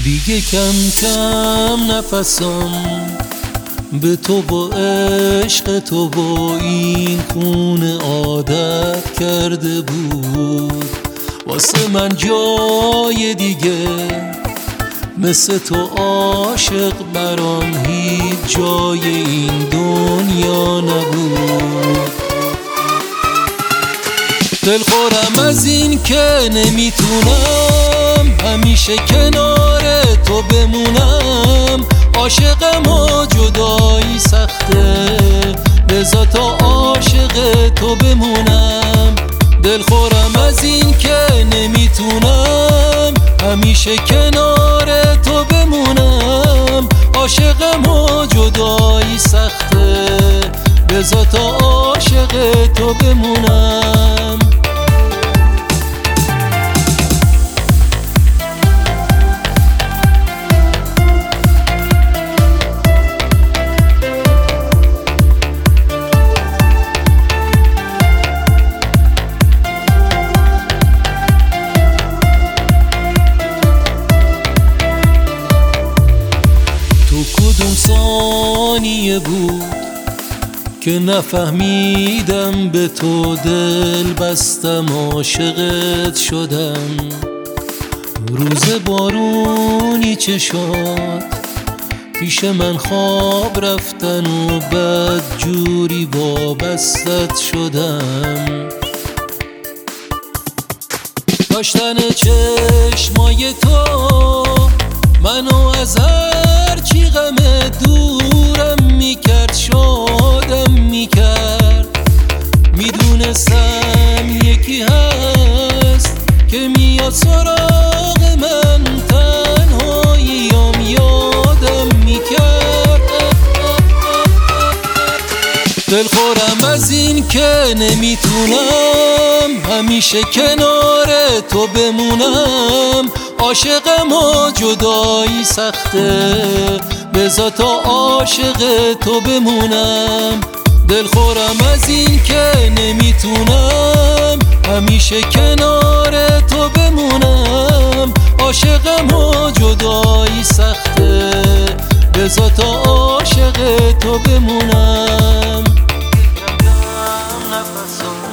دیگه کم کم نفسم به تو با عشق تو با این خونه عادت کرده بود. واسه من جای دیگه مثل تو عاشق برام هیچ جای این دنیا نبود. دلخورم از این که نمیتونم همیشه کنار تو بمونم. عاشقم و جدایی سخته، بذار تا عاشق تو بمونم. دلخورم از این که نمیتونم همیشه کنار تو بمونم. عاشقم و جدایی سخته، بذار تا عاشق تو بمونم. کدوم ثانیه بود که نفهمیدم به تو دل بستم، عاشقت شدم. روز بارونی چشات پیش من خواب رفتن و بد جوری وابستت شدم. داشتن چشمای تو منو از هر چی غم دورم میکرد شادم میکرد. میدونستم یکی هست که میاد سراغ من، تنهاییام یادم میکرد. دلخورم از این که نمیتونم همیشه کنار تو بمونم. عاشقم و جدایی سخته، بذار تا عاشق تو بمونم. دلخورم از این که نمیتونم همیشه کنار تو بمونم. عاشقم و جدایی سخته، بذار تا عاشق تو بمونم.